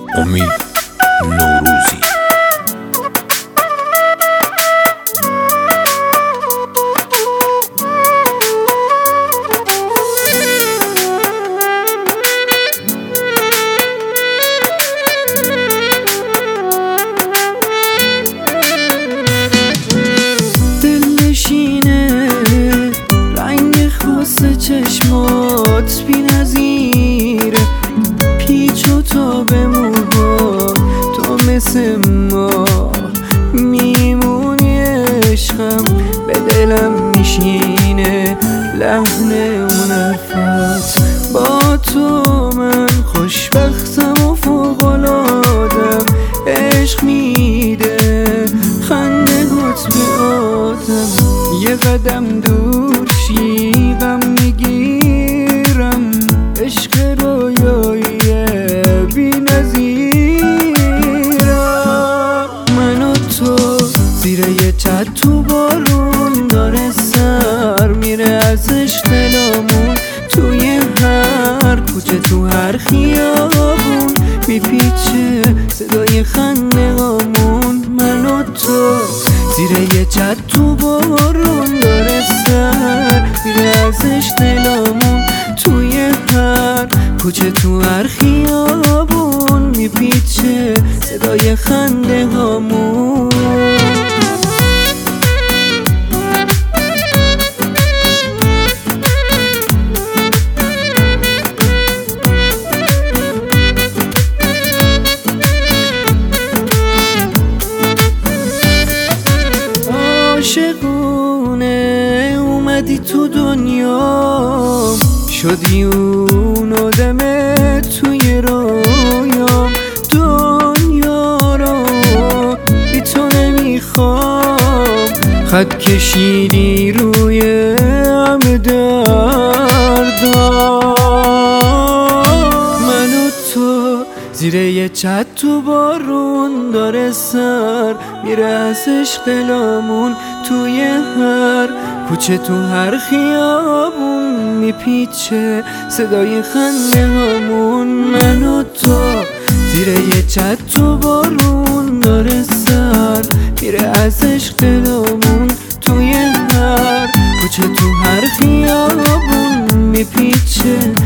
امید نوروزی. دلنشینه رنگ خاص چشمات بی‌نظیره، پیچ و تاب موها تو مثل ما میمونی، عشقم به دلم میشینه لحن اون حرفات. با تو من خوشبختم و فوق‌العادم، عشق میده خنده گوت به آدم. یه قدم دور شی غم میگیرم، عشق رویایی بی نظیرم. من و تو زیر یه چت تو بارون داره سر میره از عشق دلامون، توی هر کوچه تو هر خیابون میپیچه صدای خنده هامون. من و تو زیر یه چت تو بارون داره سر میره از عشق دلامون، توی هر کوچه تو هر خیابون میپیچه صدای خنده هامون. عاشقونه اومدی تو دنیا، شدی اون آدمه توی رویام. دنیا رو بی تو نمیخوام، خط کشیدی روی همه دردام. من و تو زیر یه چت تو بارون داره سر میره از عشق دلامون، توی هر کوچه تو هر خیابون میپیچه صدای خنده هامون. من و تو زیر یه چت تو بارون داره سر میره از عشق دلامون، توی هر کوچه تو هر خیابون میپیچه